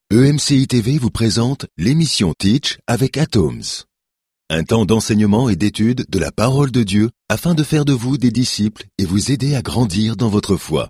EMCI TV vous présente l'émission Teach avec Atoms. Un temps d'enseignement et d'étude de la parole de Dieu afin de faire de vous des disciples et vous aider à grandir dans votre foi.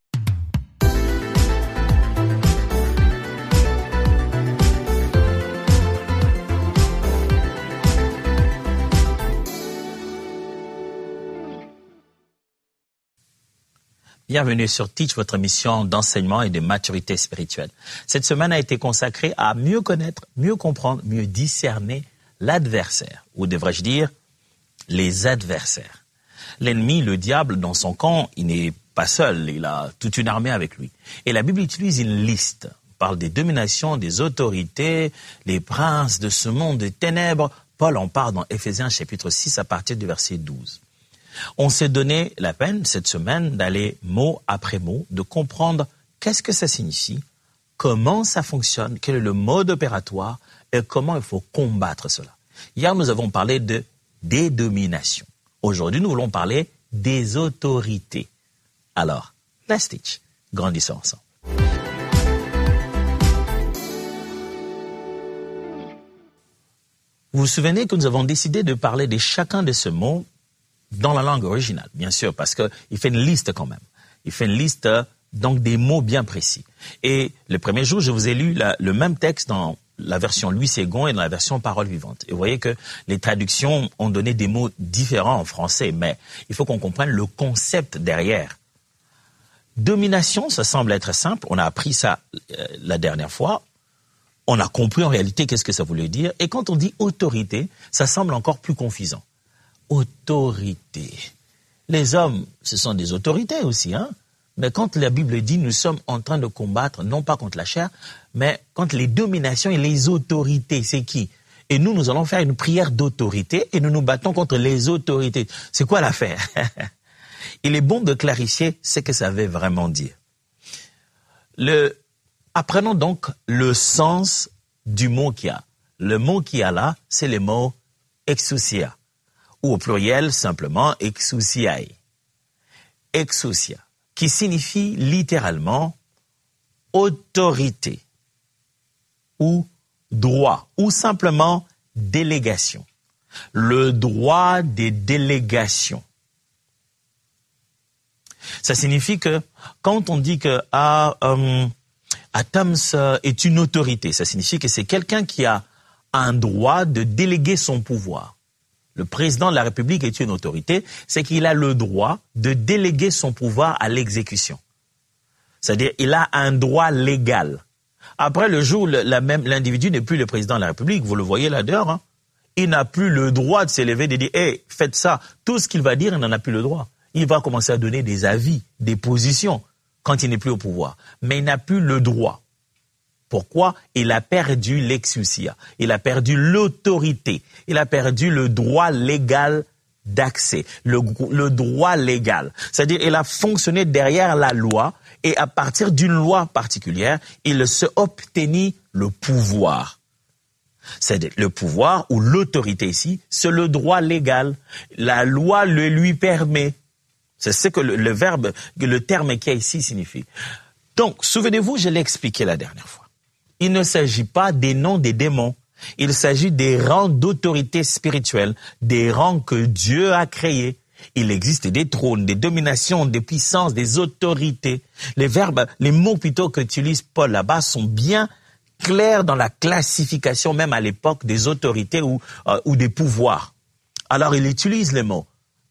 Bienvenue sur Teach, votre émission d'enseignement et de maturité spirituelle. Cette semaine a été consacrée à mieux connaître, mieux comprendre, mieux discerner l'adversaire, ou devrais-je dire, les adversaires. L'ennemi, le diable, dans son camp, il n'est pas seul, il a toute une armée avec lui. Et la Bible utilise une liste, on parle des dominations, des autorités, les princes de ce monde des ténèbres. Paul en parle dans Éphésiens chapitre 6 à partir du verset 12. On s'est donné la peine cette semaine d'aller mot après mot, de comprendre qu'est-ce que ça signifie, comment ça fonctionne, quel est le mode opératoire et comment il faut combattre cela. Hier, nous avons parlé des dominations. Aujourd'hui, nous voulons parler des autorités. Alors, let's teach. Grandissons ensemble. Vous vous souvenez que nous avons décidé de parler de chacun de ces mots dans la langue originale, bien sûr, parce qu'il fait une liste quand même. Il fait une liste donc des mots bien précis. Et le premier jour, je vous ai lu le même texte dans la version Louis II et dans la version Parole vivante. Et vous voyez que les traductions ont donné des mots différents en français, mais il faut qu'on comprenne le concept derrière. Domination, ça semble être simple. On a appris ça la dernière fois. On a compris en réalité qu'est-ce que ça voulait dire. Et quand on dit autorité, ça semble encore plus confusant. Autorité. Les hommes, ce sont des autorités aussi, hein. Mais quand la Bible dit nous sommes en train de combattre, non pas contre la chair, mais contre les dominations et les autorités, c'est qui? Et nous allons faire une prière d'autorité et nous nous battons contre les autorités. C'est quoi l'affaire? Il est bon de clarifier ce que ça veut vraiment dire. Apprenons donc le sens du mot qu'il y a. Le mot qu'il y a là, c'est le mot exousia. Ou au pluriel, simplement, exousiae. Exousia, qui signifie littéralement autorité, ou droit, ou simplement délégation. Le droit des délégations. Ça signifie que, quand on dit que Atoms est une autorité, ça signifie que c'est quelqu'un qui a un droit de déléguer son pouvoir. Le président de la République est une autorité, c'est qu'il a le droit de déléguer son pouvoir à l'exécution. C'est-à-dire, il a un droit légal. Après, le jour où l'individu n'est plus le président de la République, vous le voyez là dehors, hein, il n'a plus le droit de s'élever, de dire « Hey, faites ça ». Tout ce qu'il va dire, il n'en a plus le droit. Il va commencer à donner des avis, des positions, quand il n'est plus au pouvoir. Mais il n'a plus le droit. Pourquoi? Il a perdu l'exousia, il a perdu l'autorité, il a perdu le droit légal d'accès, le droit légal. C'est-à-dire, il a fonctionné derrière la loi et à partir d'une loi particulière, il se obtenit le pouvoir. C'est-à-dire, le pouvoir ou l'autorité ici, c'est le droit légal. La loi le lui permet. C'est ce que le terme qui est ici signifie. Donc, souvenez-vous, je l'ai expliqué la dernière fois. Il ne s'agit pas des noms des démons. Il s'agit des rangs d'autorité spirituelle, des rangs que Dieu a créés. Il existe des trônes, des dominations, des puissances, des autorités. Les mots plutôt qu'utilise Paul là-bas sont bien clairs dans la classification, même à l'époque, des autorités ou des pouvoirs. Alors, il utilise les mots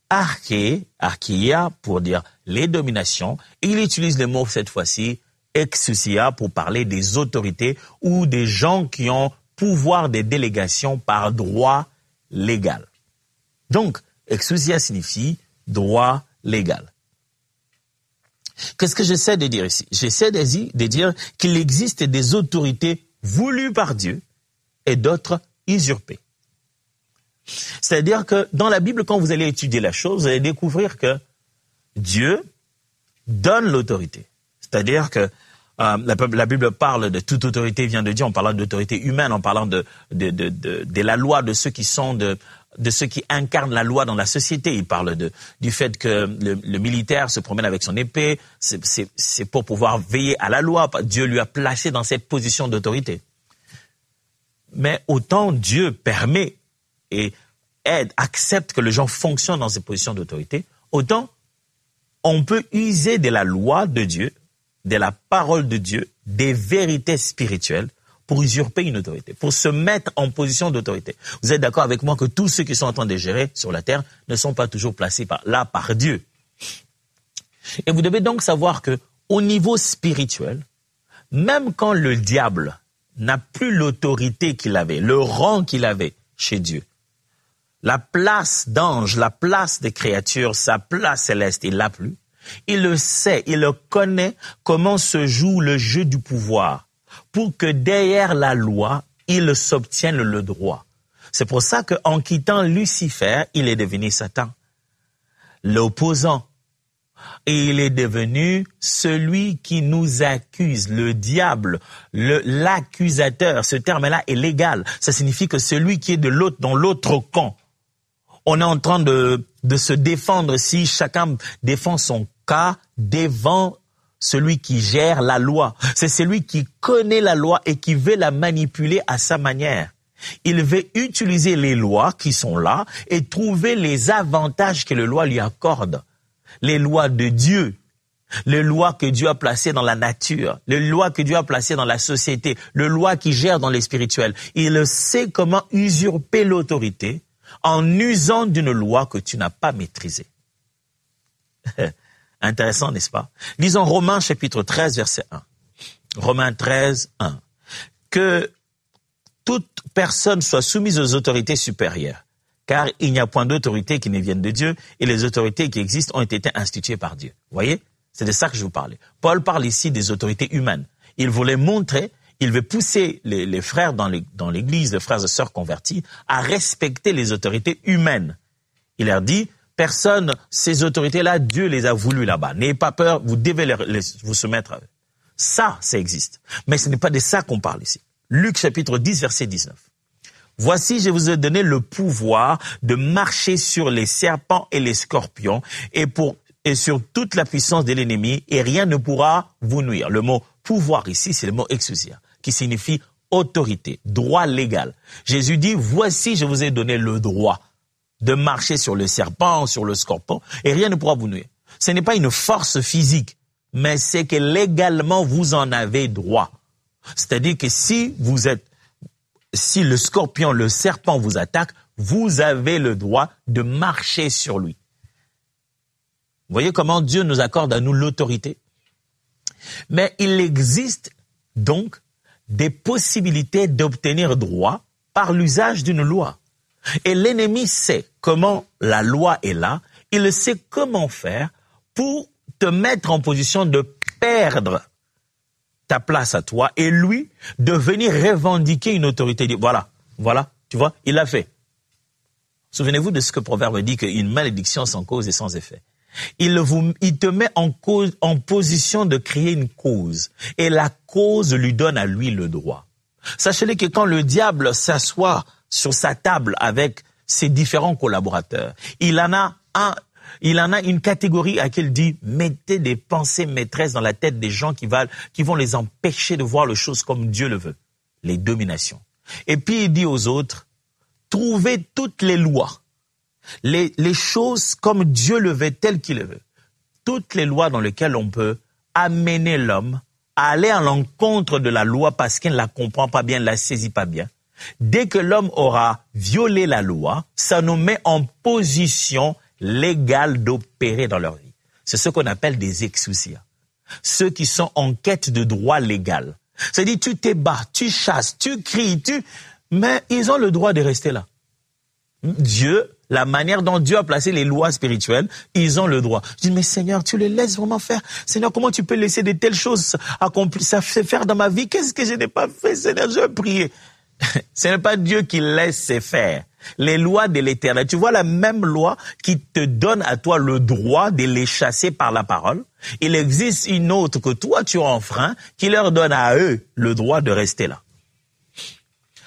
archéia pour dire les dominations. Et il utilise les mots, cette fois-ci, exousia pour parler des autorités ou des gens qui ont pouvoir de délégation par droit légal. Donc, exousia signifie droit légal. Qu'est-ce que j'essaie de dire ici? J'essaie de dire qu'il existe des autorités voulues par Dieu et d'autres usurpées. C'est-à-dire que dans la Bible, quand vous allez étudier la chose, vous allez découvrir que Dieu donne l'autorité. C'est-à-dire que la Bible parle de toute autorité vient de Dieu, en parlant d'autorité humaine, en parlant de la loi de ceux qui sont de ceux qui incarnent la loi dans la société. Il parle du fait que le militaire se promène avec son épée. C'est pour pouvoir veiller à la loi. Dieu lui a placé dans cette position d'autorité. Mais autant Dieu permet et aide, accepte que les gens fonctionnent dans ces positions d'autorité, autant on peut user de la loi de Dieu, de la parole de Dieu, des vérités spirituelles pour usurper une autorité, pour se mettre en position d'autorité. Vous êtes d'accord avec moi que tous ceux qui sont en train de gérer sur la terre ne sont pas toujours placés là par Dieu. Et vous devez donc savoir que au niveau spirituel, même quand le diable n'a plus l'autorité qu'il avait, le rang qu'il avait chez Dieu, la place d'ange, la place des créatures, sa place céleste, il l'a plus. Il le sait, il le connaît comment se joue le jeu du pouvoir pour que derrière la loi, il s'obtienne le droit. C'est pour ça qu'en quittant Lucifer, il est devenu Satan, l'opposant. Et il est devenu celui qui nous accuse, le diable, l'accusateur. Ce terme-là est légal. Ça signifie que celui qui est dans l'autre camp. On est en train de se défendre si chacun défend son cas devant celui qui gère la loi. C'est celui qui connaît la loi et qui veut la manipuler à sa manière. Il veut utiliser les lois qui sont là et trouver les avantages que les lois lui accordent. Les lois de Dieu, les lois que Dieu a placées dans la nature, les lois que Dieu a placées dans la société, les lois qui gèrent dans les spirituels. Il sait comment usurper l'autorité en usant d'une loi que tu n'as pas maîtrisée. Intéressant, n'est-ce pas? Lisons Romains chapitre 13, verset 1. Romains 13, 1. Que toute personne soit soumise aux autorités supérieures, car il n'y a point d'autorité qui ne vienne de Dieu, et les autorités qui existent ont été instituées par Dieu. Vous voyez? C'est de ça que je vous parlais. Paul parle ici des autorités humaines. Il voulait montrer, il veut pousser les frères dans l'église, les frères et sœurs convertis, à respecter les autorités humaines. Il leur dit, personne, ces autorités-là, Dieu les a voulues là-bas. N'ayez pas peur, vous devez vous soumettre à eux. Ça existe. Mais ce n'est pas de ça qu'on parle ici. Luc chapitre 10, verset 19. Voici, je vous ai donné le pouvoir de marcher sur les serpents et les scorpions et sur toute la puissance de l'ennemi, et rien ne pourra vous nuire. Le mot pouvoir ici, c'est le mot exousia, qui signifie autorité, droit légal. Jésus dit, voici, je vous ai donné le droit de marcher sur le serpent, sur le scorpion, et rien ne pourra vous nuire. Ce n'est pas une force physique, mais c'est que légalement, vous en avez droit. C'est-à-dire que si le scorpion, le serpent vous attaque, vous avez le droit de marcher sur lui. Vous voyez comment Dieu nous accorde à nous l'autorité? Mais il existe donc des possibilités d'obtenir droit par l'usage d'une loi. Et l'ennemi sait comment la loi est là, il sait comment faire pour te mettre en position de perdre ta place à toi et lui de venir revendiquer une autorité. Voilà, tu vois, il l'a fait. Souvenez-vous de ce que Proverbe dit, qu'une malédiction sans cause et sans effet. Il te met en position de créer une cause et la cause lui donne à lui le droit. Sachez-le que quand le diable s'assoit sur sa table avec ses différents collaborateurs, il en a une catégorie à laquelle il dit « mettez des pensées maîtresses dans la tête des gens qui vont les empêcher de voir les choses comme Dieu le veut, les dominations. » Et puis il dit aux autres « trouvez toutes les lois, les choses comme Dieu le veut, telles qu'il le veut. Toutes les lois dans lesquelles on peut amener l'homme à aller à l'encontre de la loi parce qu'il ne la comprend pas bien, ne la saisit pas bien. Dès que l'homme aura violé la loi, ça nous met en position légale d'opérer dans leur vie. C'est ce qu'on appelle des exousias. Ceux qui sont en quête de droit légal. C'est-à-dire, tu t'ébats, tu chasses, tu cries, mais ils ont le droit de rester là. Dieu, la manière dont Dieu a placé les lois spirituelles, ils ont le droit. Je dis, mais Seigneur, tu les laisses vraiment faire. Seigneur, comment tu peux laisser de telles choses se faire dans ma vie? Qu'est-ce que je n'ai pas fait, Seigneur? Je vais prier. Ce n'est pas Dieu qui laisse faire. Les lois de l'Éternel. Tu vois la même loi qui te donne à toi le droit de les chasser par la parole. Il existe une autre que toi tu enfreins qui leur donne à eux le droit de rester là.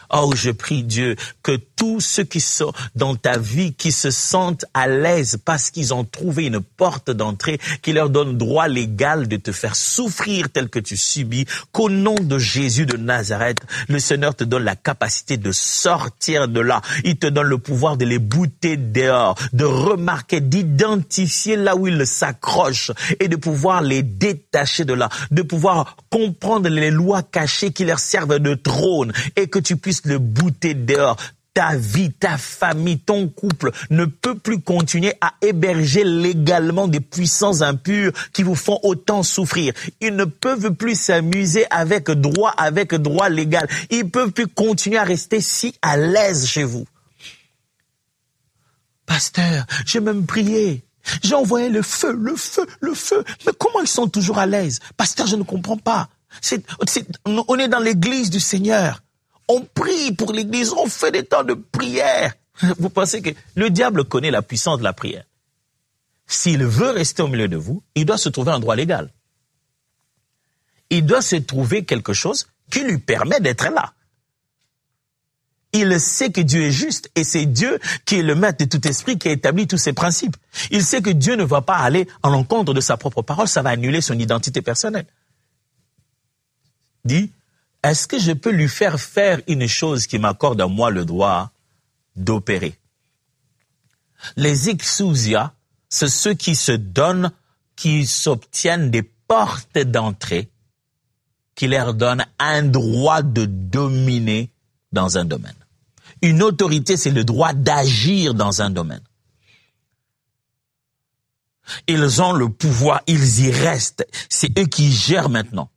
Oh, je prie Dieu que tous ceux qui sont dans ta vie, qui se sentent à l'aise parce qu'ils ont trouvé une porte d'entrée qui leur donne droit légal de te faire souffrir tel que tu subis, qu'au nom de Jésus de Nazareth, le Seigneur te donne la capacité de sortir de là. Il te donne le pouvoir de les bouter dehors, de remarquer, d'identifier là où ils s'accrochent et de pouvoir les détacher de là, de pouvoir comprendre les lois cachées qui leur servent de trône et que tu puisses le bouter dehors. Ta vie, ta famille, ton couple ne peut plus continuer à héberger légalement des puissances impures qui vous font autant souffrir. Ils ne peuvent plus s'amuser avec droit légal. Ils ne peuvent plus continuer à rester si à l'aise chez vous. Pasteur, j'ai même prié. J'ai envoyé le feu. Mais comment ils sont toujours à l'aise? Pasteur, je ne comprends pas. On est dans l'église du Seigneur. On prie pour l'église, on fait des temps de prière. Vous pensez que le diable connaît la puissance de la prière? S'il veut rester au milieu de vous, il doit se trouver un droit légal. Il doit se trouver quelque chose qui lui permet d'être là. Il sait que Dieu est juste et c'est Dieu qui est le maître de tout esprit, qui a établi tous ses principes. Il sait que Dieu ne va pas aller à l'encontre de sa propre parole, ça va annuler son identité personnelle. Dit, est-ce que je peux lui faire une chose qui m'accorde à moi le droit d'opérer? Les exousia, c'est ceux qui se donnent, qui s'obtiennent des portes d'entrée, qui leur donnent un droit de dominer dans un domaine. Une autorité, c'est le droit d'agir dans un domaine. Ils ont le pouvoir, ils y restent. C'est eux qui gèrent maintenant.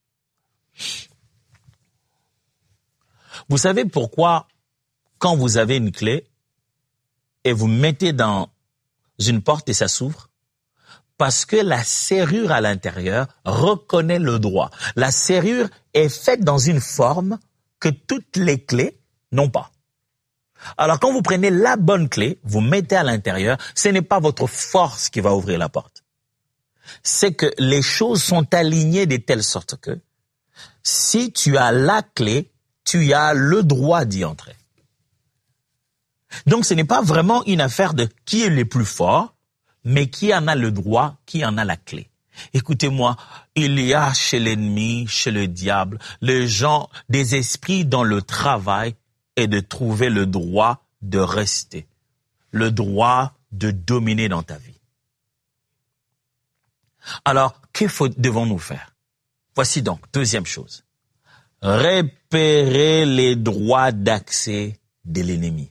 Vous savez pourquoi, quand vous avez une clé et vous mettez dans une porte et ça s'ouvre? Parce que la serrure à l'intérieur reconnaît le droit. La serrure est faite dans une forme que toutes les clés n'ont pas. Alors quand vous prenez la bonne clé, vous mettez à l'intérieur, ce n'est pas votre force qui va ouvrir la porte. C'est que les choses sont alignées de telle sorte que si tu as la clé, tu as le droit d'y entrer. Donc ce n'est pas vraiment une affaire de qui est le plus fort, mais qui en a le droit, qui en a la clé. Écoutez-moi, il y a chez l'ennemi, chez le diable, les gens, des esprits dont le travail est de trouver le droit de rester, le droit de dominer dans ta vie. Alors, que devons-nous faire? Voici donc, deuxième chose. Repérer les droits d'accès de l'ennemi.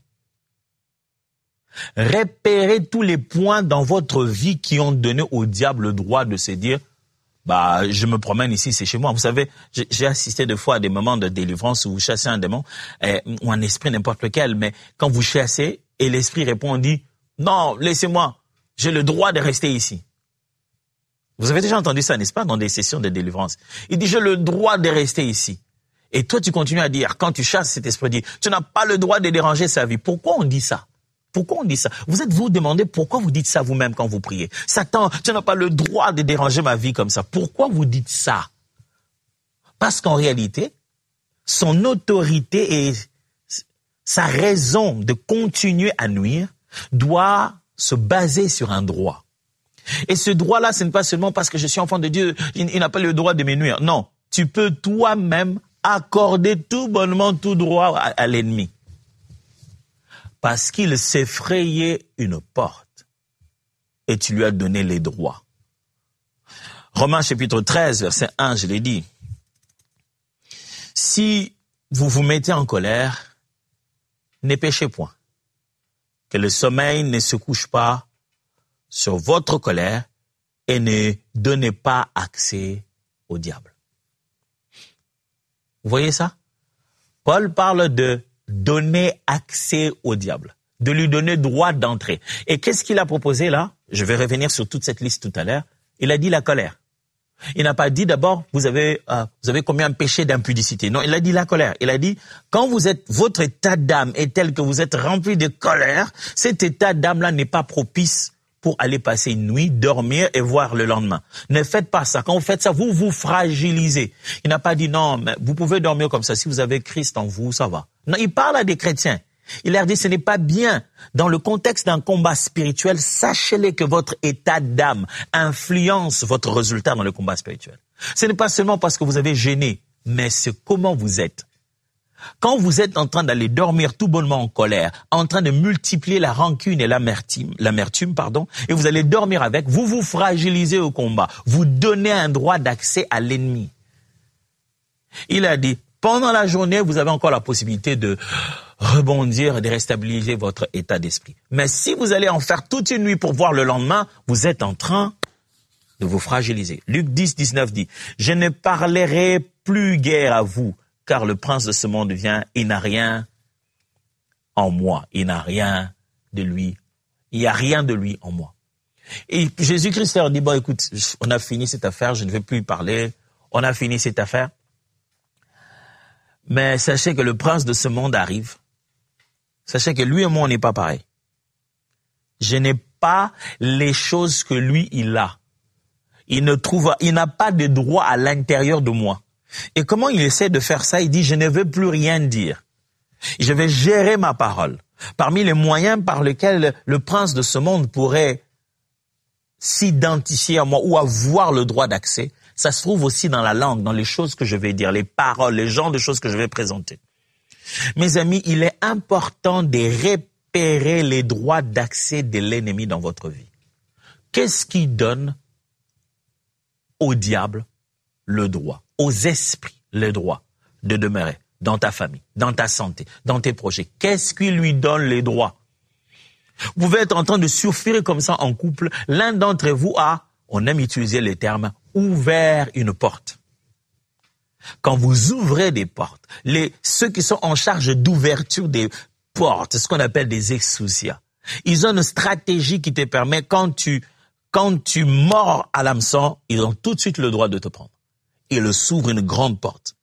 Repérez tous les points dans votre vie qui ont donné au diable le droit de se dire je me promène ici, c'est chez moi. Vous savez, j'ai assisté des fois à des moments de délivrance où vous chassez un démon ou un esprit n'importe lequel, mais quand vous chassez et l'esprit répond, on dit non, laissez-moi, j'ai le droit de rester ici. Vous avez déjà entendu ça, n'est-ce pas, dans des sessions de délivrance? Il dit j'ai le droit de rester ici. Et toi, tu continues à dire, quand tu chasses cet esprit, dit, tu n'as pas le droit de déranger sa vie. Pourquoi on dit ça? Pourquoi on dit ça? Vous demandez pourquoi vous dites ça vous-même quand vous priez. Satan, tu n'as pas le droit de déranger ma vie comme ça. Pourquoi vous dites ça? Parce qu'en réalité, son autorité et sa raison de continuer à nuire doit se baser sur un droit. Et ce droit-là, ce n'est pas seulement parce que je suis enfant de Dieu, il n'a pas le droit de me nuire. Non, tu peux toi-même accorder tout bonnement tout droit à l'ennemi. Parce qu'il s'est frayé une porte et tu lui as donné les droits. Romains chapitre 13, verset 1, je l'ai dit. Si vous vous mettez en colère, ne péchez point. Que le sommeil ne se couche pas sur votre colère et ne donnez pas accès au diable. Vous voyez ça? Paul parle de donner accès au diable, de lui donner droit d'entrée. Et qu'est-ce qu'il a proposé là? Je vais revenir sur toute cette liste tout à l'heure. Il a dit la colère. Il n'a pas dit d'abord, vous avez commis un péché d'impudicité. Non, il a dit la colère. Il a dit, quand votre état d'âme est tel que vous êtes rempli de colère, cet état d'âme-là n'est pas propice pour aller passer une nuit, dormir et voir le lendemain. Ne faites pas ça. Quand vous faites ça, vous vous fragilisez. Il n'a pas dit non, mais vous pouvez dormir comme ça. Si vous avez Christ en vous, ça va. Non, il parle à des chrétiens. Il leur dit ce n'est pas bien. Dans le contexte d'un combat spirituel, sachez-le que votre état d'âme influence votre résultat dans le combat spirituel. Ce n'est pas seulement parce que vous avez gêné, mais c'est comment vous êtes. Quand vous êtes en train d'aller dormir tout bonnement en colère, en train de multiplier la rancune et l'amertume, et vous allez dormir avec, vous vous fragilisez au combat. Vous donnez un droit d'accès à l'ennemi. Il a dit, pendant la journée, vous avez encore la possibilité de rebondir et de restabiliser votre état d'esprit. Mais si vous allez en faire toute une nuit pour voir le lendemain, vous êtes en train de vous fragiliser. Luc 10, 19 dit, « Je ne parlerai plus guère à vous, car le prince de ce monde vient, il n'a rien en moi, il n'a rien de lui, il n'y a rien de lui en moi. » Et Jésus-Christ leur dit, bon écoute, on a fini cette affaire, je ne vais plus y parler, on a fini cette affaire. Mais sachez que le prince de ce monde arrive, sachez que lui et moi on n'est pas pareil. Je n'ai pas les choses que lui il a. Il n'a pas de droit à l'intérieur de moi. Et comment il essaie de faire ça? Il dit, je ne veux plus rien dire. Je vais gérer ma parole. Parmi les moyens par lesquels le prince de ce monde pourrait s'identifier à moi ou avoir le droit d'accès, ça se trouve aussi dans la langue, dans les choses que je vais dire, les paroles, les genres de choses que je vais présenter. Mes amis, il est important de repérer les droits d'accès de l'ennemi dans votre vie. Qu'est-ce qui donne au diable le droit, aux esprits le droit de demeurer dans ta famille, dans ta santé, dans tes projets? Qu'est-ce qui lui donne les droits? Vous pouvez être en train de souffrir comme ça en couple. L'un d'entre vous a, on aime utiliser le terme, ouvert une porte. Quand vous ouvrez des portes, ceux qui sont en charge d'ouverture des portes, ce qu'on appelle des exousias, ils ont une stratégie qui te permet, quand tu mords à l'hameçon, ils ont tout de suite le droit de te prendre. Ils s'ouvrent une grande porte.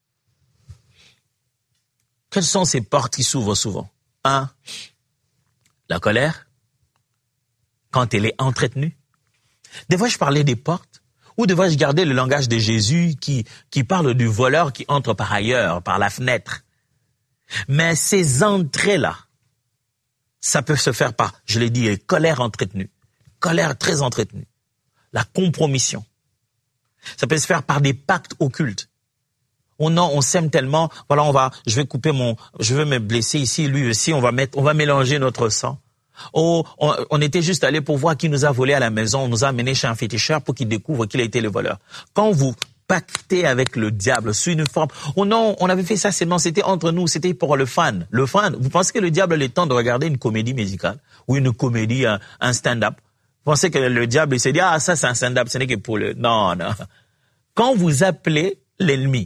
Quelles sont ces portes qui s'ouvrent souvent? 1. La colère, quand elle est entretenue. Des fois, je parlais des portes, ou des fois, je gardais le langage de Jésus qui parle du voleur qui entre par ailleurs, par la fenêtre. Mais ces entrées-là, ça peut se faire par, je l'ai dit, colère entretenue, colère très entretenue, la compromission. Ça peut se faire par des pactes occultes. Oh non, on s'aime tellement, voilà, je vais me blesser ici, lui aussi, on va mélanger notre sang. Oh, on était juste allé pour voir qui nous a volé à la maison, on nous a amené chez un féticheur pour qu'il découvre qu'il a été le voleur. Quand vous pactez avec le diable sous une forme, oh non, on avait fait ça seulement, c'était entre nous, c'était pour le fan. Le fan, vous pensez que le diable a le temps de regarder une comédie musicale ou une comédie, un stand-up? Vous pensez que le diable, il s'est dit, ah, ça c'est un stand-up, ce n'est que pour le... Non. Quand vous appelez l'ennemi,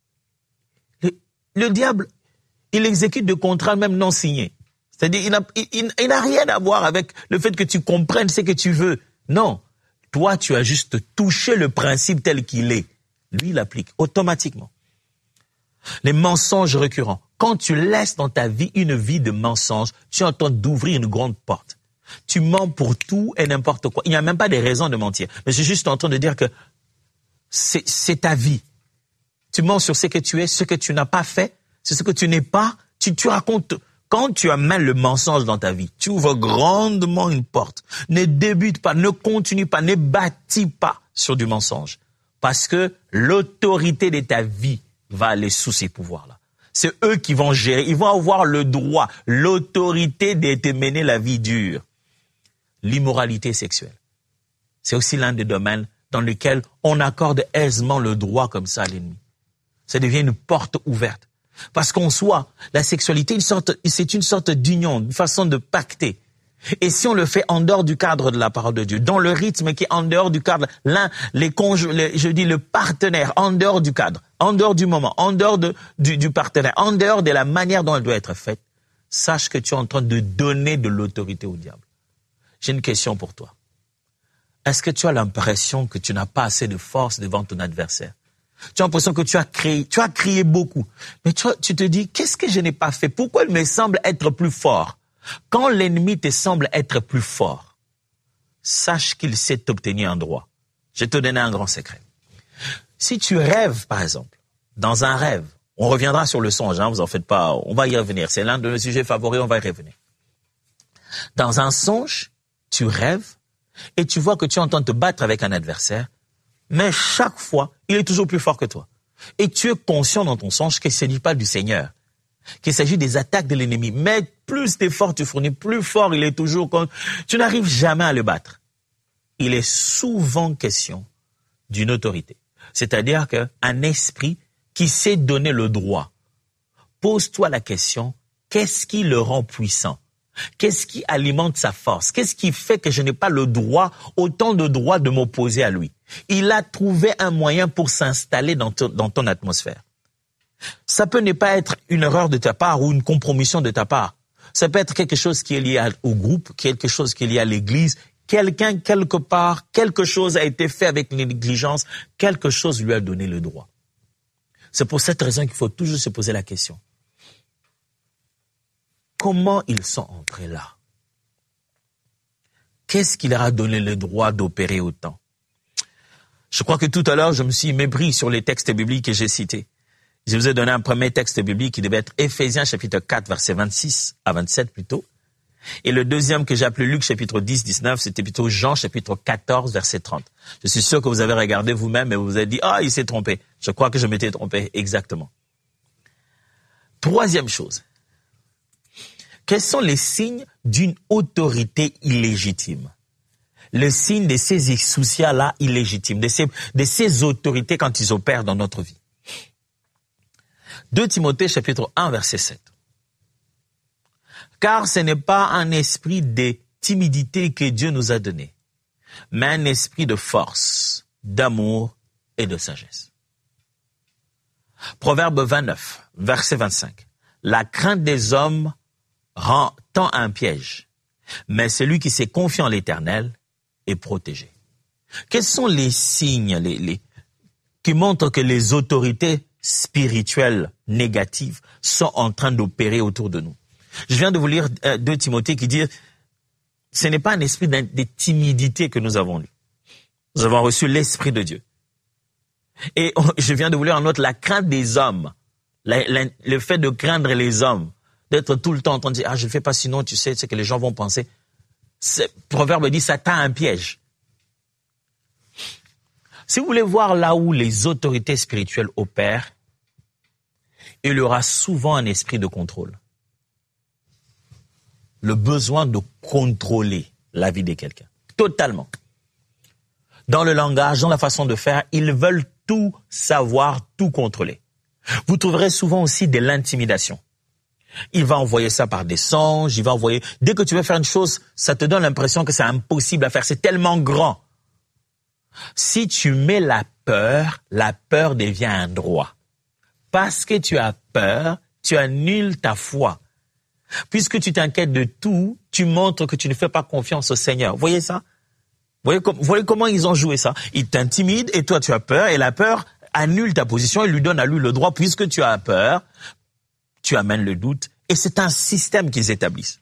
le diable, il exécute des contrats même non signés. C'est-à-dire, il n'a rien à voir avec le fait que tu comprennes ce que tu veux. Non. Toi, tu as juste touché le principe tel qu'il est. Lui, il l'applique automatiquement. Les mensonges récurrents. Quand tu laisses dans ta vie une vie de mensonges, tu es en train d'ouvrir une grande porte. Tu mens pour tout et n'importe quoi. Il n'y a même pas de raison de mentir. Mais je suis juste en train de dire que c'est ta vie. Tu mens sur ce que tu es, ce que tu n'as pas fait, c'est ce que tu n'es pas. Tu racontes. Quand tu amènes le mensonge dans ta vie, tu ouvres grandement une porte. Ne débute pas, ne continue pas, ne bâtis pas sur du mensonge. Parce que l'autorité de ta vie va aller sous ces pouvoirs-là. C'est eux qui vont gérer, ils vont avoir le droit, l'autorité de te mener la vie dure. L'immoralité sexuelle. C'est aussi l'un des domaines dans lesquels on accorde aisément le droit comme ça à l'ennemi. Ça devient une porte ouverte. Parce qu'en soi, la sexualité, c'est une sorte d'union, une façon de pacter. Et si on le fait en dehors du cadre de la parole de Dieu, dans le rythme qui est en dehors du cadre, le partenaire, en dehors du cadre, en dehors du moment, en dehors du partenaire, en dehors de la manière dont elle doit être faite, sache que tu es en train de donner de l'autorité au diable. J'ai une question pour toi. Est-ce que tu as l'impression que tu n'as pas assez de force devant ton adversaire? Tu as l'impression que tu as crié beaucoup. Mais tu te dis, qu'est-ce que je n'ai pas fait? Pourquoi il me semble être plus fort? Quand l'ennemi te semble être plus fort, sache qu'il sait obtenir un droit. Je vais te donner un grand secret. Si tu rêves, par exemple, dans un rêve, on reviendra sur le songe, vous en faites pas, on va y revenir. C'est l'un de nos sujets favoris, on va y revenir. Dans un songe, tu rêves et tu vois que tu entends te battre avec un adversaire, mais chaque fois, il est toujours plus fort que toi. Et tu es conscient dans ton songe qu'il ne s'agit pas du Seigneur, qu'il s'agit des attaques de l'ennemi. Mais plus d'efforts tu fournis, plus fort il est toujours. Tu n'arrives jamais à le battre. Il est souvent question d'une autorité. C'est-à-dire qu'un esprit qui sait donner le droit. Pose-toi la question, qu'est-ce qui le rend puissant? Qu'est-ce qui alimente sa force? Qu'est-ce qui fait que je n'ai pas le droit, autant de droit de m'opposer à lui? Il a trouvé un moyen pour s'installer dans ton atmosphère. Ça peut ne pas être une erreur de ta part ou une compromission de ta part. Ça peut être quelque chose qui est lié au groupe, quelque chose qui est lié à l'église. Quelqu'un, quelque part, quelque chose a été fait avec négligence, quelque chose lui a donné le droit. C'est pour cette raison qu'il faut toujours se poser la question. Comment ils sont entrés là? Qu'est-ce qui leur a donné le droit d'opérer autant? Je crois que tout à l'heure, je me suis mépris sur les textes bibliques que j'ai cités. Je vous ai donné un premier texte biblique qui devait être Éphésiens chapitre 4, verset 26 à 27 plutôt. Et le deuxième que j'ai appelé Luc chapitre 10, 19, c'était plutôt Jean chapitre 14, verset 30. Je suis sûr que vous avez regardé vous-même et vous avez dit, il s'est trompé. Je crois que je m'étais trompé exactement. Troisième chose. Quels sont les signes d'une autorité illégitime? Le signe de ces insouciants-là illégitimes, de ces autorités quand ils opèrent dans notre vie. 2 Timothée chapitre 1, verset 7. Car ce n'est pas un esprit de timidité que Dieu nous a donné, mais un esprit de force, d'amour et de sagesse. Proverbe 29, verset 25. La crainte des hommes tend un piège, mais celui qui s'est confié en l'Éternel est protégé. Quels sont les signes qui montrent que les autorités spirituelles négatives sont en train d'opérer autour de nous? Je viens de vous lire 2 Timothée qui dit ce n'est pas un esprit de timidité que nous avons eu. Nous avons reçu l'Esprit de Dieu. Et je viens de vous lire en autre la crainte des hommes, le fait de craindre les hommes, d'être tout le temps en train de dire je ne fais pas sinon tu sais ce que les gens vont penser. Ce proverbe dit ça tend un piège. Si vous voulez voir là où les autorités spirituelles opèrent, il y aura souvent un esprit de contrôle. Le besoin de contrôler la vie de quelqu'un. Totalement. Dans le langage, dans la façon de faire, ils veulent tout savoir, tout contrôler. Vous trouverez souvent aussi de l'intimidation. Il va envoyer ça par des songes, il va envoyer... Dès que tu veux faire une chose, ça te donne l'impression que c'est impossible à faire, c'est tellement grand. Si tu mets la peur devient un droit. Parce que tu as peur, tu annules ta foi. Puisque tu t'inquiètes de tout, tu montres que tu ne fais pas confiance au Seigneur. Voyez ça? Voyez comment ils ont joué ça? Ils t'intimident et toi tu as peur et la peur annule ta position et lui donne à lui le droit. Puisque tu as peur, tu amènes le doute et c'est un système qu'ils établissent.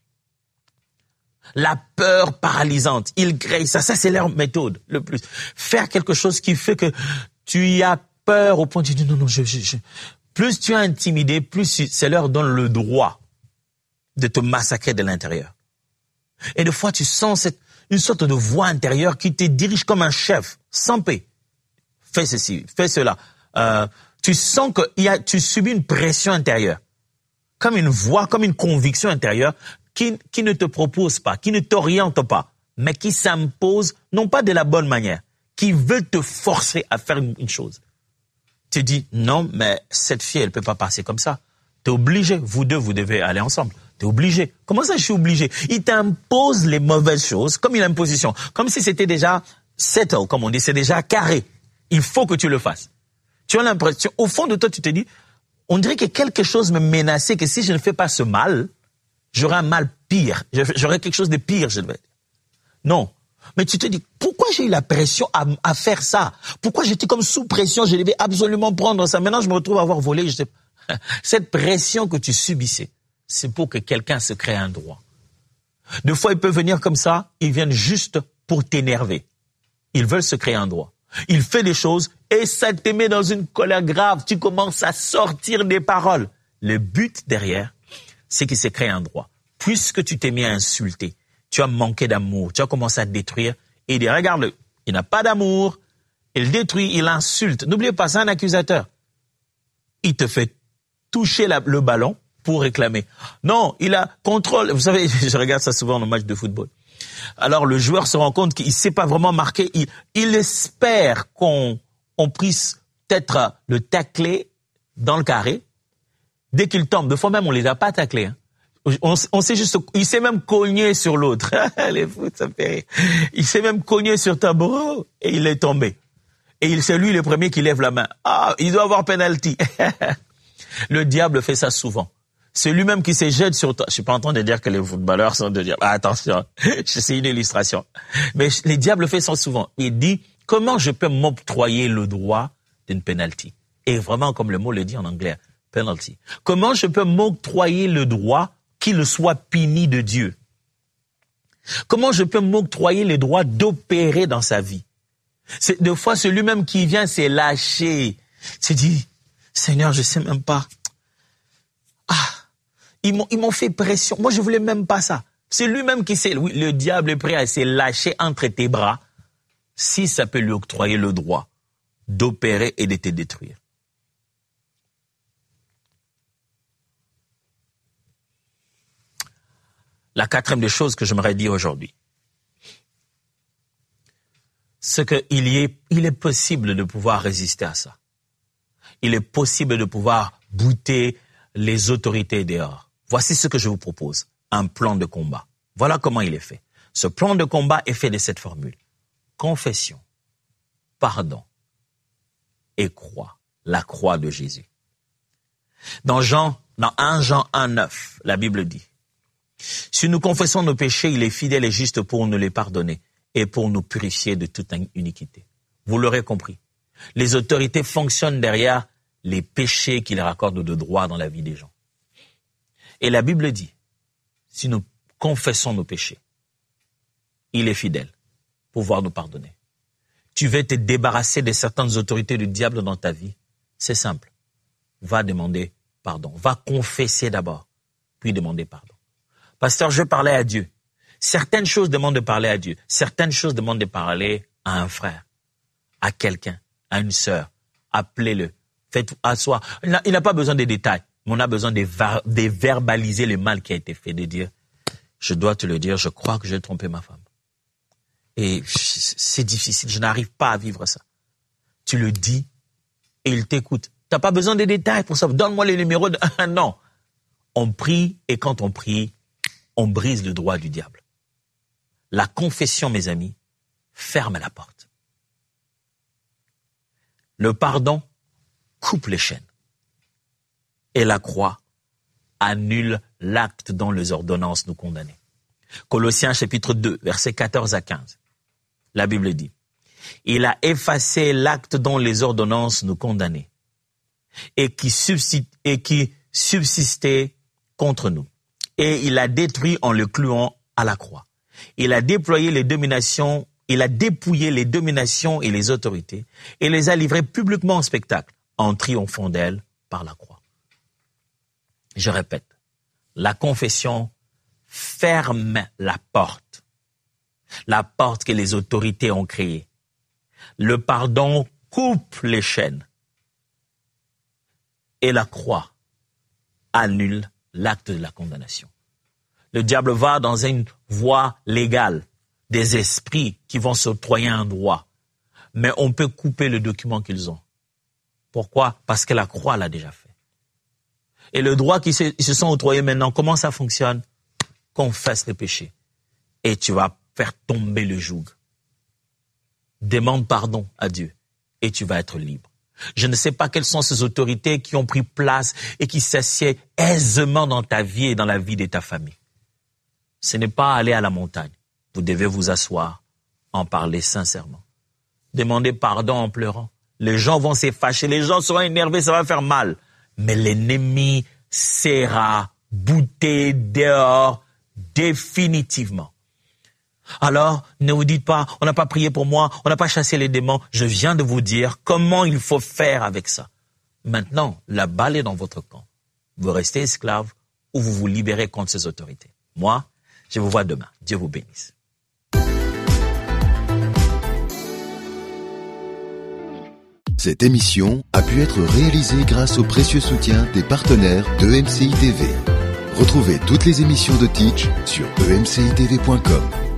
La peur paralysante, ils créent ça. Ça, c'est leur méthode, le plus. Faire quelque chose qui fait que tu y as peur au point de dire non, Plus tu es intimidé, plus ça leur donne le droit de te massacrer de l'intérieur. Et des fois, tu sens une sorte de voix intérieure qui te dirige comme un chef, sans paix. Fais ceci, fais cela. Tu sens que tu subis une pression intérieure. Comme une voix, comme une conviction intérieure qui ne te propose pas, qui ne t'oriente pas, mais qui s'impose, non pas de la bonne manière, qui veut te forcer à faire une chose. Tu dis, non, mais cette fille, elle peut pas passer comme ça. T'es obligé, vous deux, vous devez aller ensemble. T'es obligé. Comment ça, je suis obligé? Il t'impose les mauvaises choses, comme une imposition. Comme si c'était déjà settle, comme on dit, c'est déjà carré. Il faut que tu le fasses. Tu as l'impression, au fond de toi, tu te dis, on dirait que quelque chose me menaçait, que si je ne fais pas ce mal, j'aurai un mal pire. J'aurai quelque chose de pire, je devais dire. Non. Mais tu te dis, pourquoi j'ai eu la pression à faire ça? Pourquoi j'étais comme sous pression? Je devais absolument prendre ça. Maintenant, je me retrouve à avoir volé. Cette pression que tu subissais, c'est pour que quelqu'un se crée un droit. Des fois, ils peuvent venir comme ça, ils viennent juste pour t'énerver. Ils veulent se créer un droit. Il fait des choses et ça te met dans une colère grave. Tu commences à sortir des paroles. Le but derrière, c'est qu'il s'est créé un droit. Puisque tu t'es mis à insulter, tu as manqué d'amour, tu as commencé à détruire. Et il dit, regarde-le, il n'a pas d'amour, il détruit, il insulte. N'oubliez pas, c'est un accusateur. Il te fait toucher le ballon pour réclamer. Non, il a contrôle. Vous savez, je regarde ça souvent dans le match de football. Alors le joueur se rend compte qu'il ne sait pas vraiment marquer. Il espère qu'on puisse peut-être le tacler dans le carré. Dès qu'il tombe, des fois même on les a pas taclés. Hein. On sait juste, il s'est même cogné sur l'autre. Les foot, ça fait rire. Il s'est même cogné sur Taboro et il est tombé. Et c'est lui le premier qui lève la main. Ah, il doit avoir penalty. Le diable fait ça souvent. C'est lui-même qui se jette sur toi. Je suis pas en train de dire que les footballeurs sont de dire, ah, attention, c'est une illustration. Mais les diables fait ça souvent. Il dit, comment je peux m'octroyer le droit d'une penalty? Et vraiment, comme le mot le dit en anglais, penalty. Comment je peux m'octroyer le droit qu'il soit puni de Dieu? Comment je peux m'octroyer le droit d'opérer dans sa vie? C'est des fois, c'est lui-même qui vient s'est lâché. Se dit, Seigneur, je sais même pas. Ah, ils m'ont fait pression. Moi, je voulais même pas ça. C'est lui-même qui sait. Oui, le diable est prêt à se lâcher entre tes bras si ça peut lui octroyer le droit d'opérer et de te détruire. La quatrième des choses que j'aimerais dire aujourd'hui, c'est qu'il est possible de pouvoir résister à ça. Il est possible de pouvoir bouter les autorités dehors. Voici ce que je vous propose, un plan de combat. Voilà comment il est fait. Ce plan de combat est fait de cette formule. Confession, pardon et croix, la croix de Jésus. Dans 1 Jean 1,9, la Bible dit, si nous confessons nos péchés, il est fidèle et juste pour nous les pardonner et pour nous purifier de toute iniquité. Vous l'aurez compris. Les autorités fonctionnent derrière les péchés qu'ils raccordent de droit dans la vie des gens. Et la Bible dit, si nous confessons nos péchés, il est fidèle pour pouvoir nous pardonner. Tu veux te débarrasser de certaines autorités du diable dans ta vie? C'est simple. Va demander pardon. Va confesser d'abord, puis demander pardon. Pasteur, je parlais à Dieu. Certaines choses demandent de parler à Dieu. Certaines choses demandent de parler à un frère, à quelqu'un, à une sœur. Appelez-le. Faites asseoir. Il n'a pas besoin de détails, mais on a besoin de verbaliser le mal qui a été fait, de dire, je dois te le dire, je crois que j'ai trompé ma femme. Et c'est difficile, je n'arrive pas à vivre ça. Tu le dis et il t'écoute. Tu n'as pas besoin de détails pour ça. Donne-moi les numéros. Non. On prie et quand on prie, on brise le droit du diable. La confession, mes amis, ferme la porte. Le pardon coupe les chaînes. Et la croix annule l'acte dont les ordonnances nous condamnaient. Colossiens chapitre 2, versets 14 à 15. La Bible dit, « Il a effacé l'acte dont les ordonnances nous condamnaient et qui subsistait contre nous. Et il a détruit en le clouant à la croix. Il a déployé les dominations, il a dépouillé les dominations et les autorités et les a livrées publiquement en spectacle en triomphant d'elles par la croix. » Je répète, la confession ferme la porte que les autorités ont créée. Le pardon coupe les chaînes et la croix annule l'acte de la condamnation. Le diable va dans une voie légale, des esprits qui vont s'octroyer un droit, mais on peut couper le document qu'ils ont. Pourquoi? Parce que la croix l'a déjà fait. Et le droit qu'ils se sont octroyés maintenant, comment ça fonctionne? Confesse le péché et tu vas faire tomber le joug. Demande pardon à Dieu et tu vas être libre. Je ne sais pas quelles sont ces autorités qui ont pris place et qui s'assiedent aisément dans ta vie et dans la vie de ta famille. Ce n'est pas aller à la montagne. Vous devez vous asseoir, en parler sincèrement. Demandez pardon en pleurant. Les gens vont se fâcher, les gens seront énervés, ça va faire mal. Mais l'ennemi sera bouté dehors Définitivement. Alors, ne vous dites pas, on n'a pas prié pour moi, on n'a pas chassé les démons. Je viens de vous dire comment il faut faire avec ça. Maintenant, la balle est dans votre camp. Vous restez esclave ou vous vous libérez contre ces autorités. Moi, je vous vois demain. Dieu vous bénisse. Cette émission a pu être réalisée grâce au précieux soutien des partenaires de MCI TV. Retrouvez toutes les émissions de Teach sur emcitv.com.